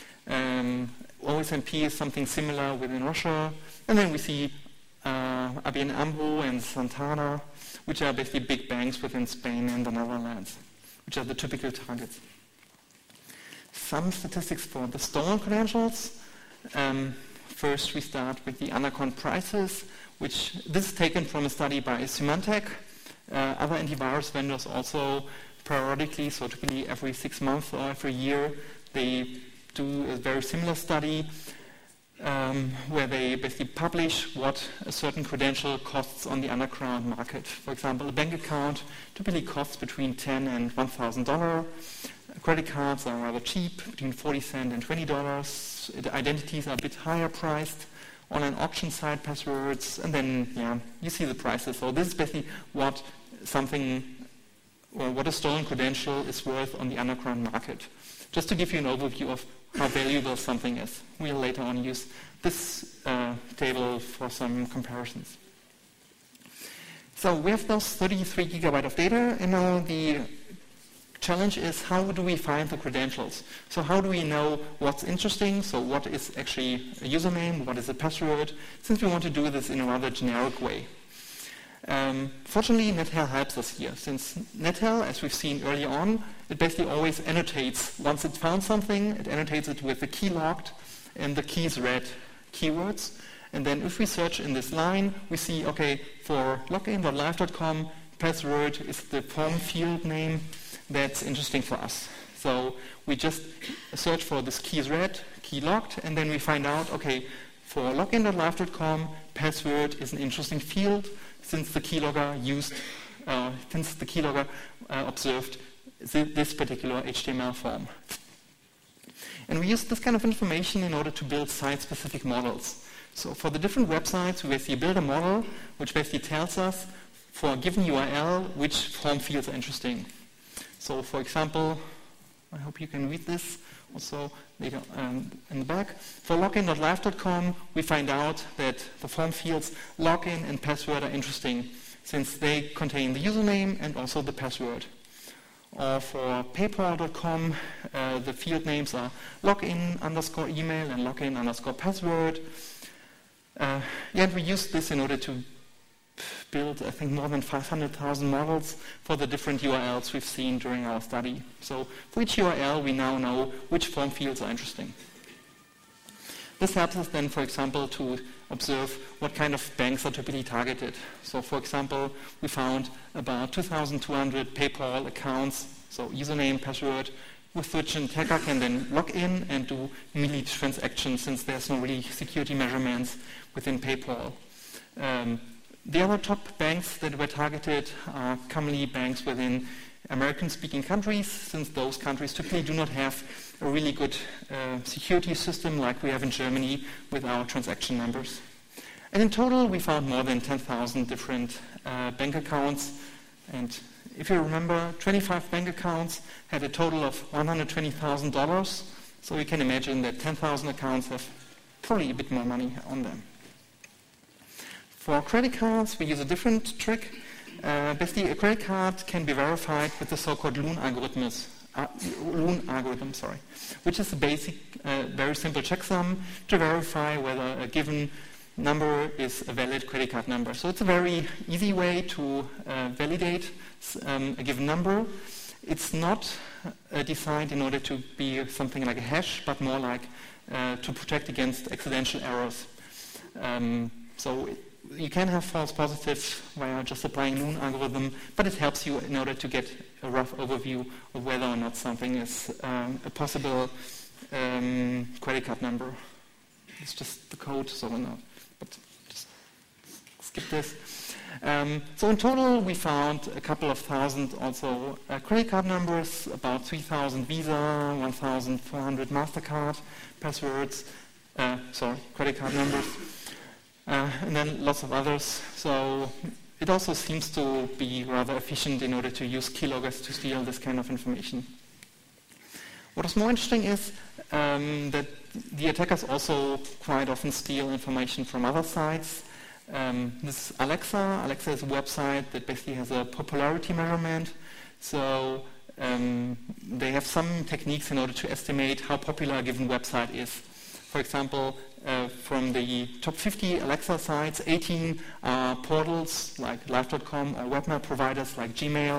OSMP is something similar within Russia, and then we see ABN AMRO and Santander, which are basically big banks within Spain and the Netherlands, which are the typical targets. Some statistics for the stolen credentials. First, we start with the Anacron prices, which this is taken from a study by Symantec. Other antivirus vendors also periodically, so typically every 6 months or every year, they do a very similar study where they basically publish what a certain credential costs on the underground market. For example, a bank account typically costs between $10 and $1,000. Credit cards are rather cheap, between 40 cents and $20. The identities are a bit higher priced. Online auction site passwords, and then you see the prices. So this is basically what a stolen credential is worth on the underground market. Just to give you an overview of how valuable something is. We'll later on use this table for some comparisons. So we have those 33 gigabytes of data, and now the challenge is how do we find the credentials? So how do we know what's interesting? So what is actually a username? What is a password? Since we want to do this in a rather generic way. Fortunately, NetHell helps us here. Since NetHell, as we've seen earlier on, it basically always annotates. Once it found something, it annotates it with the key locked and the keys read keywords. And then if we search in this line, we see, okay, for login.live.com, password is the form field name that's interesting for us. So we just search for this keys read, key locked, and then we find out, okay, for login.live.com, password is an interesting field since the keylogger observed this particular HTML form. And we use this kind of information in order to build site-specific models. So for the different websites, we basically build a model which basically tells us for a given URL which form fields are interesting. So for example, I hope you can read this also later in the back. For login.live.com, we find out that the form fields login and password are interesting since they contain the username and also the password. Or for paypal.com, the field names are login_email and login_password. And we use this in order to build, I think, more than 500,000 models for the different URLs we've seen during our study. So for each URL, we now know which form fields are interesting. This helps us then, for example, to observe what kind of banks are typically targeted. So for example, we found about 2,200 PayPal accounts so username, password, with which an attacker can then log in and do immediate transactions, since there's no really security measurements within PayPal. The other top banks that were targeted are commonly banks within American-speaking countries, since those countries typically do not have a really good security system like we have in Germany with our transaction numbers. And in total, we found more than 10,000 different bank accounts. And if you remember, 25 bank accounts had a total of $120,000. So you can imagine that 10,000 accounts have probably a bit more money on them. For credit cards, we use a different trick. Basically, a credit card can be verified with the so-called Loon algorithm, which is a basic, very simple checksum to verify whether a given number is a valid credit card number. So it's a very easy way to validate a given number. It's not designed in order to be something like a hash, but more like to protect against accidental errors. So you can have false positives via just applying Loon algorithm, but it helps you in order to get a rough overview of whether or not something is a possible credit card number. It's just the code, so no. But just skip this. So in total, we found a couple of thousand also credit card numbers, about 3,000 Visa, 1,400 MasterCard passwords, credit card numbers, and then lots of others. So it also seems to be rather efficient in order to use keyloggers to steal this kind of information. What is more interesting is that the attackers also quite often steal information from other sites. This is Alexa. Alexa is a website that basically has a popularity measurement. So they have some techniques in order to estimate how popular a given website is. For example, from the top 50 Alexa sites, 18 are portals like Live.com or webmail providers like Gmail.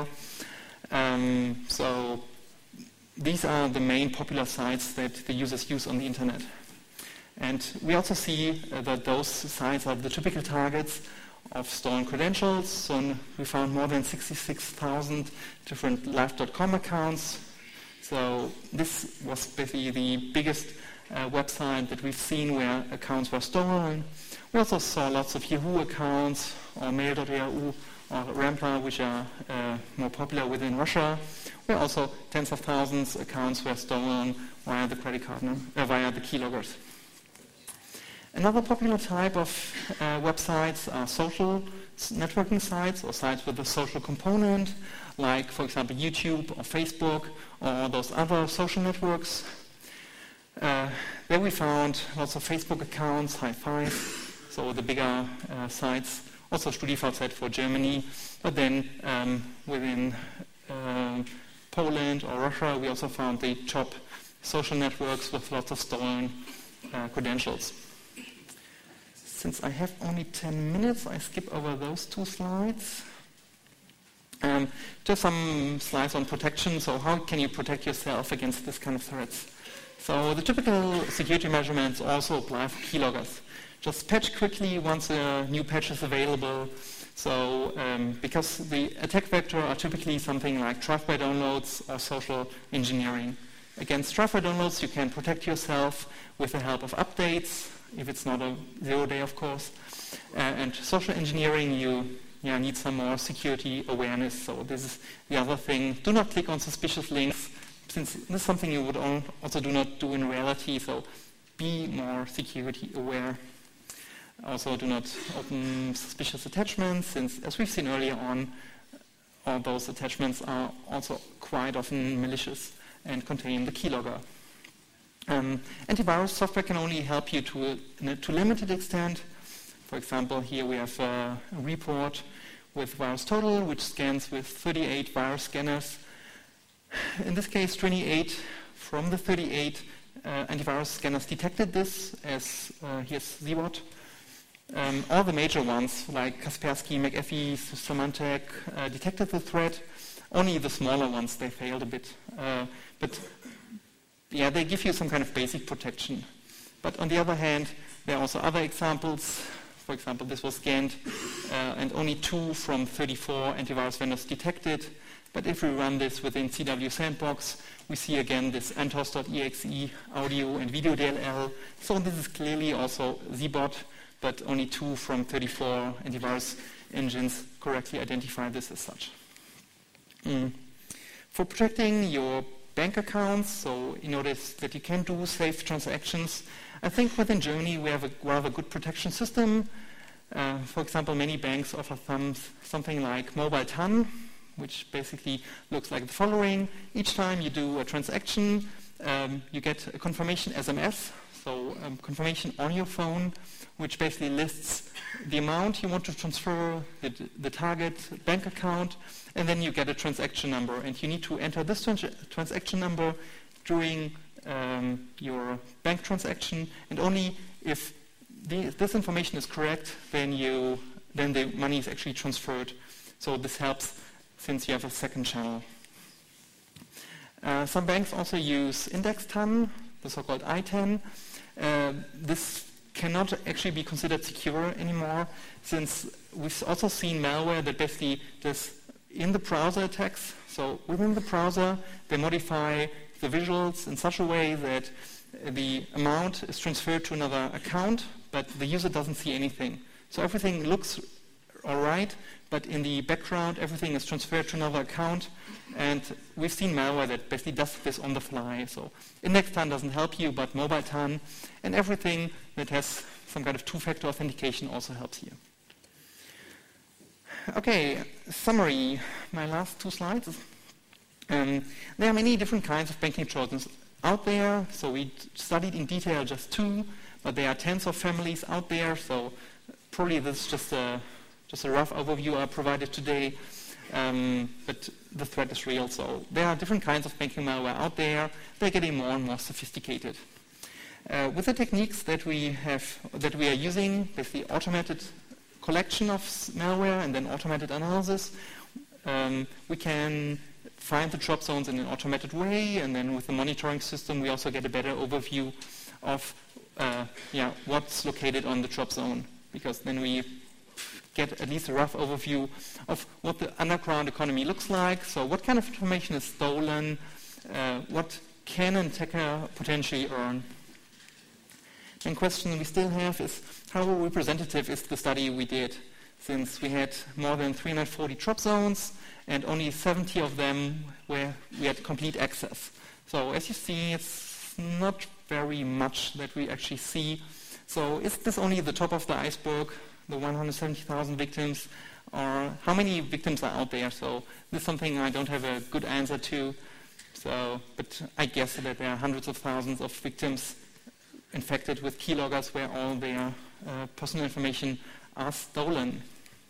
So these are the main popular sites that the users use on the internet. And we also see that those sites are the typical targets of stolen credentials. So we found more than 66,000 different Live.com accounts. So this was basically the biggest website that we've seen where accounts were stolen. We also saw lots of Yahoo accounts or Mail.ru or Rambler, which are more popular within Russia, where also tens of thousands of accounts were stolen via the credit card, via the keyloggers. Another popular type of websites are social networking sites or sites with a social component, like, for example, YouTube or Facebook or those other social networks. There we found lots of Facebook accounts, High Five, so the bigger sites, also StudiVZ for Germany, but then within Poland or Russia, we also found the top social networks with lots of stolen credentials. Since I have only 10 minutes, I skip over those two slides. Just some slides on protection. So how can you protect yourself against this kind of threats? So the typical security measurements also apply for keyloggers. Just patch quickly once a new patch is available. So because the attack vector are typically something like drive-by downloads or social engineering. Against drive-by downloads, you can protect yourself with the help of updates, if it's not a 0-day, of course. And social engineering, you need some more security awareness. So this is the other thing. Do not click on suspicious links, since this is something you would also do not do in reality. So be more security aware. Also, do not open suspicious attachments, since, as we've seen earlier on, all those attachments are also quite often malicious and contain the keylogger. Antivirus software can only help you to a limited extent. For example, here we have a report with VirusTotal, which scans with 38 virus scanners. In this case, 28 from the 38 antivirus scanners detected this, as here's ZWAT. All the major ones, like Kaspersky, McAfee, Symantec, detected the threat. Only the smaller ones, they failed a bit. But they give you some kind of basic protection. But on the other hand, there are also other examples. For example, this was scanned, and only 2 from 34 antivirus vendors detected. But if we run this within CW Sandbox, we see again this antos.exe audio and video DLL. So this is clearly also ZBot, but only 2 from 34 antivirus engines correctly identify this as such. For protecting your bank accounts, so you notice that you can do safe transactions. I think within Germany we have a rather good protection system. For example, many banks offer something like Mobile TAN, which basically looks like the following. Each time you do a transaction, you get a confirmation SMS, so confirmation on your phone, which basically lists the amount you want to transfer, the target bank account, and then you get a transaction number. And you need to enter this transaction number during your bank transaction, and only if this information is correct, then the money is actually transferred. So this helps since you have a second channel. Some banks also use index TAN, the so-called ITAN. This cannot actually be considered secure anymore, since we've also seen malware that basically does in the browser attacks. So within the browser, they modify the visuals in such a way that the amount is transferred to another account, but the user doesn't see anything. So everything looks all right, but in the background, everything is transferred to another account, and we've seen malware that basically does this on the fly. So index TAN doesn't help you, but mobile TAN and everything that has some kind of two-factor authentication also helps you. Okay, summary, my last 2 slides. There are many different kinds of banking trojans out there, so we studied in detail just 2, but there are tens of families out there, so probably this is just a rough overview I provided today, but the threat is real. So there are different kinds of banking malware out there. They're getting more and more sophisticated. With the techniques that we are using, basically automated collection of malware and then automated analysis, we can find the drop zones in an automated way, and then with the monitoring system, we also get a better overview of what's located on the drop zone, because then we get at least a rough overview of what the underground economy looks like. So what kind of information is stolen? What can an attacker potentially earn? And question we still have is, how representative is the study we did? Since we had more than 340 drop zones, and only 70 of them where we had complete access. So as you see, it's not very much that we actually see. So is this only the top of the iceberg, the 170,000 victims, or how many victims are out there? So this is something I don't have a good answer to. So, but I guess that there are hundreds of thousands of victims infected with keyloggers where all their personal information are stolen.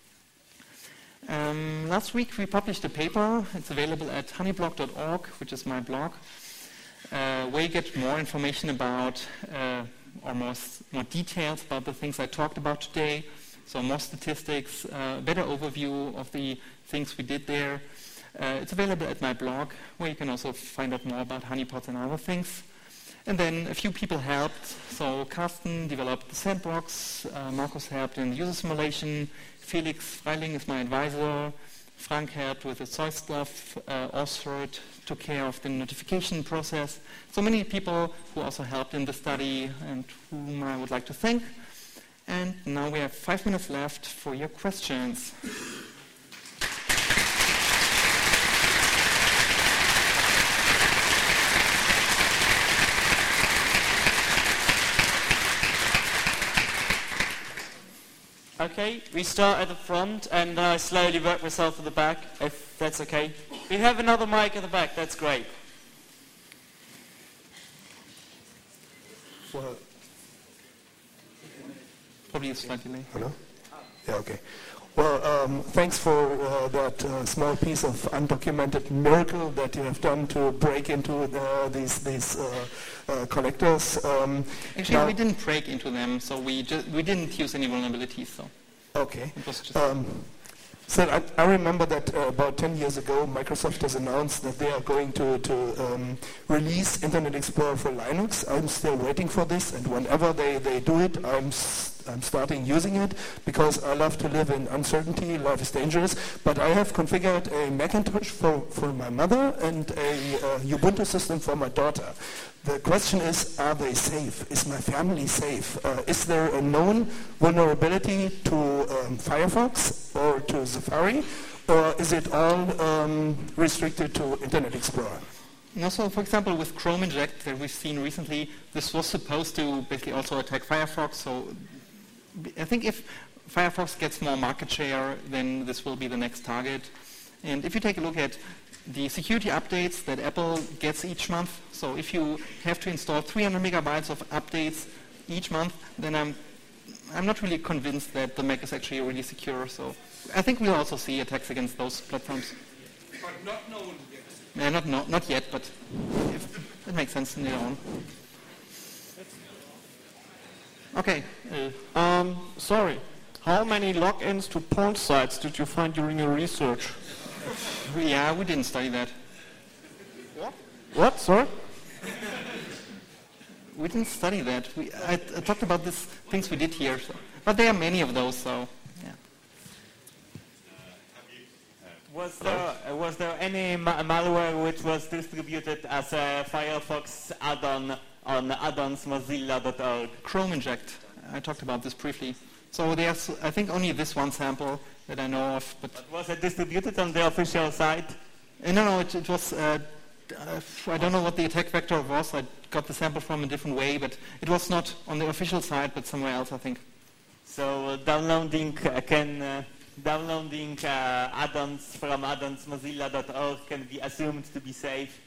Last week we published a paper. It's available at honeyblog.org, which is my blog, where you get more information about, or more details about the things I talked about today. So more statistics, better overview of the things we did there. It's available at my blog, where you can also find out more about honeypots and other things. And then a few people helped. So Carsten developed the sandbox, Markus helped in user simulation, Felix Freiling is my advisor, Frank helped with the Zeus stuff, Osford took care of the notification process. So many people who also helped in the study and whom I would like to thank. And now we have 5 minutes left for your questions. Okay, we start at the front and I slowly work myself to the back, if that's okay. We have another mic at the back, that's great. Well, Probably slightly late. hello? Yeah, okay. Well, thanks for that small piece of undocumented miracle that you have done to break into these collectors. Actually, we didn't break into them, so we didn't use any vulnerabilities. So Okay. it was just So I remember that about 10 years ago, Microsoft has announced that they are going to release Internet Explorer for Linux. I'm still waiting for this, and whenever they do it, I'm starting using it because I love to live in uncertainty. Life is dangerous. But I have configured a Macintosh for my mother and a Ubuntu system for my daughter. The question is, are they safe? Is my family safe? Is there a known vulnerability to Firefox or to Safari? Or is it all restricted to Internet Explorer? No, so for example, with Chrome Inject that we've seen recently, this was supposed to basically also attack Firefox. So I think if Firefox gets more market share, then this will be the next target. And if you take a look at the security updates that Apple gets each month, so if you have to install 300 megabytes of updates each month, then I'm not really convinced that the Mac is actually really secure. So I think we'll also see attacks against those platforms. But not known yet. Yeah, not yet, but if it makes sense in their own. Okay. Sorry. How many logins to porn sites did you find during your research? Yeah, we didn't study that. What? Sorry? We didn't study that. I talked about these things we did here, so. But there are many of those, so yeah. Was there any malware which was distributed as a Firefox add-on on addons.mozilla.org? Chrome Inject. I talked about this briefly. So there's, I think, only this one sample that I know of. But was it distributed on the official site? No, it was. I don't know what the attack vector was. I got the sample from a different way, but it was not on the official site, but somewhere else, I think. So downloading add-ons from addons.mozilla.org can be assumed to be safe?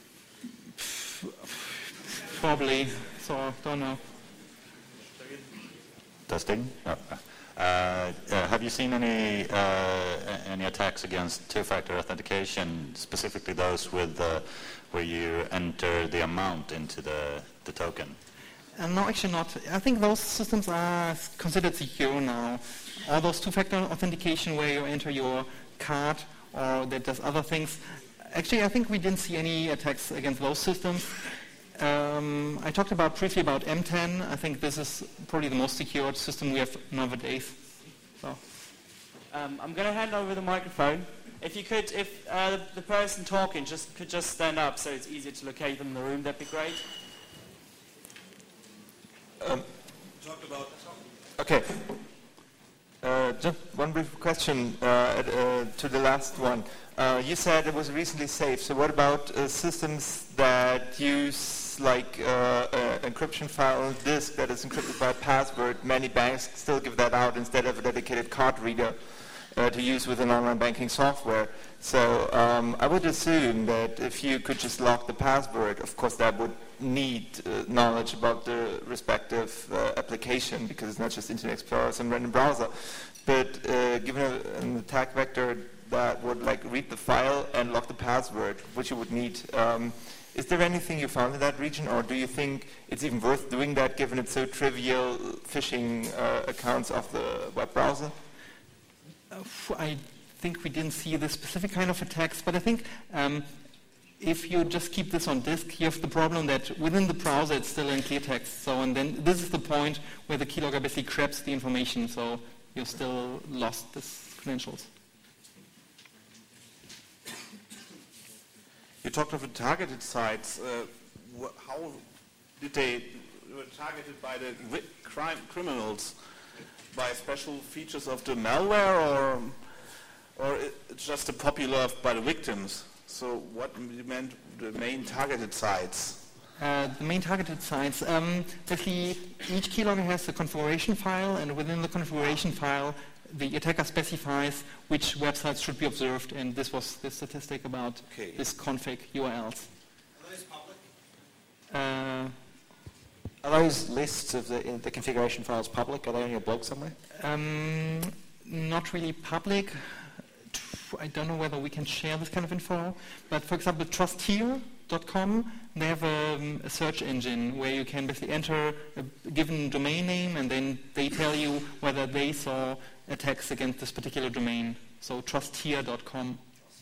Probably. So don't know. Testing. Have you seen any attacks against two-factor authentication, specifically those with where you enter the amount into the token? No, actually not. I think those systems are considered secure now. All those two-factor authentication where you enter your card or that does other things. Actually, I think we didn't see any attacks against those systems. I talked briefly about M10. I think this is probably the most secured system we have nowadays. So. I'm going to hand over the microphone. If you could, if the person talking could just stand up so it's easier to locate them in the room, that'd be great. Okay. Just one brief question to the last one. You said it was recently safe. So what about systems that use like encryption file on disk that is encrypted by a password? Many banks still give that out instead of a dedicated card reader to use within online banking software. So I would assume that if you could just lock the password, of course that would need knowledge about the respective application, because it's not just Internet Explorer, some random browser. But given an attack vector that would like read the file and lock the password, which you would need, is there anything you found in that region, or do you think it's even worth doing that given it's so trivial phishing accounts of the web browser? I think we didn't see this specific kind of attacks, but I think if you just keep this on disk, you have the problem that within the browser it's still in clear text. So, and then this is the point where the keylogger basically grabs the information, so you still lost this credentials. You talked of targeted sites. How did they were targeted by the criminals? By special features of the malware, or it's just a popular by the victims? So what you meant the main targeted sites? The main targeted sites, basically each keylogger has a configuration file, and within the configuration file the attacker specifies which websites should be observed, and this was the statistic about this config URLs. Are those public? Are those lists of the configuration files public? Are they on your blog somewhere? Not really public. I don't know whether we can share this kind of info, but for example, trustier.com, they have a search engine where you can basically enter a given domain name, and then they tell you whether they saw attacks against this particular domain. so trustier.com.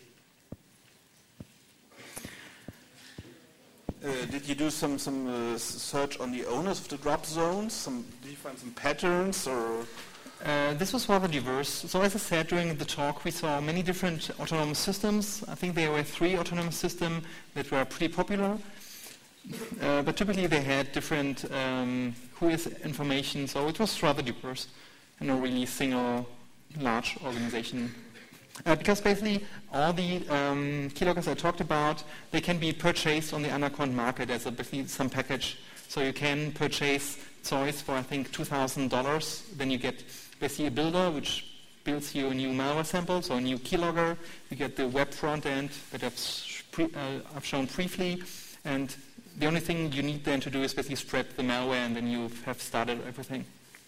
Did you do some search on the owners of the drop zones? Did you find some patterns or? This was rather diverse. So as I said during the talk, we saw many different autonomous systems. I think there were 3 autonomous systems that were pretty popular. But typically they had different who-is information, so it was rather diverse and not really single large organization. Because basically all the keyloggers I talked about, they can be purchased on the Anaconda market as basically some package. So you can purchase Zeus for I think $2,000. Then you get basically a builder which builds you a new malware sample, so a new keylogger. You get the web front end that I've shown briefly, and the only thing you need then to do is basically spread the malware, and then you have started everything.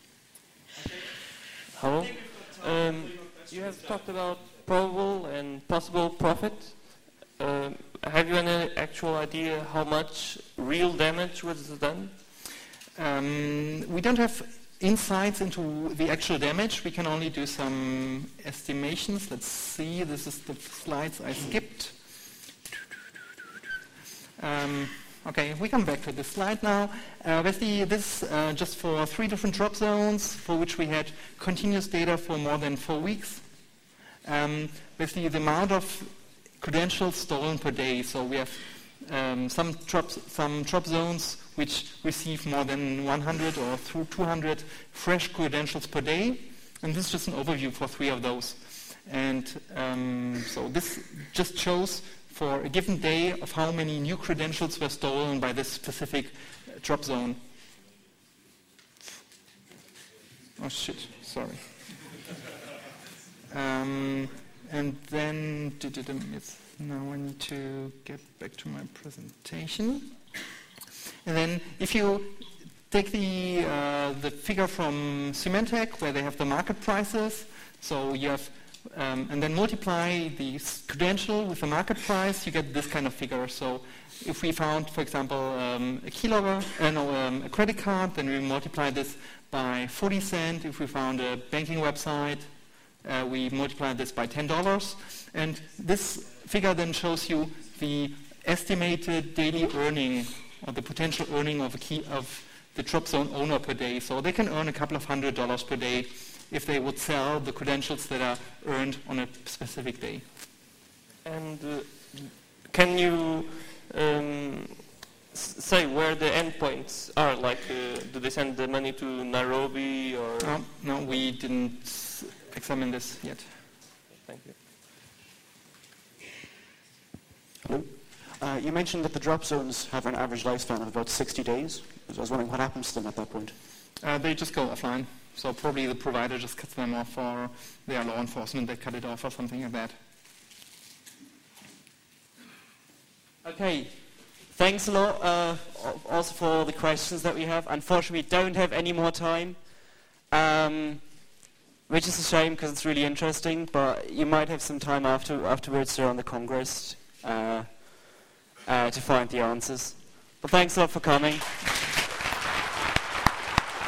Hello. You have talked about probable and possible profit. Have you any actual idea how much real damage was done? We don't have insights into the actual damage. We can only do some estimations. Let's see. This is the slides I skipped. Okay, we come back to this slide now. Basically, this just for 3 different drop zones for which we had continuous data for more than 4 weeks. Basically, the amount of credentials stolen per day. So we have some drop zones which receive more than 100 or through 200 fresh credentials per day, and this is just an overview for 3 of those. And so this just shows for a given day of how many new credentials were stolen by this specific drop zone. Oh shit, sorry. And then, now I need to get back to my presentation. And then if you take the figure from Symantec where they have the market prices, so you have and then multiply the credential with the market price, you get this kind of figure. So if we found, for example, a keylogger, a credit card, then we multiply this by 40 cents. If we found a banking website, we multiply this by $10. And this figure then shows you the estimated daily earning or the potential earning of the drop zone owner per day. So they can earn a couple of $100 per day if they would sell the credentials that are earned on a specific day. And can you say where the endpoints are? Like, do they send the money to Nairobi or? No, we didn't examine this yet. Thank you. Hello. You mentioned that the drop zones have an average lifespan of about 60 days. I was wondering what happens to them at that point. They just go offline. So probably the provider just cuts them off, or they are law enforcement, they cut it off or something like that. Okay, thanks a lot also for all the questions that we have. Unfortunately, we don't have any more time, which is a shame because it's really interesting, but you might have some time afterwards around the Congress to find the answers. But thanks a lot for coming.